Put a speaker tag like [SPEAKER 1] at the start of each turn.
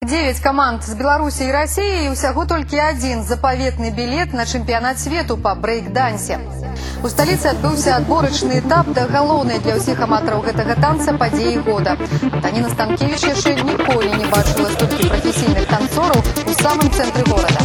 [SPEAKER 1] 9 каманд з Беларусі і Расіі і ўсяго толькі адзін запаветны білет на чэмпіянат свету па брэйк-дансе. У сталіцы адбыўся адборачны этап да галоўнай для ўсіх аматараў гэтага танца падзеі года. Антаніна Станкевіч яшчэ ніколі не бачыла столькі прафесійных танцораў у самым цэнтры горада.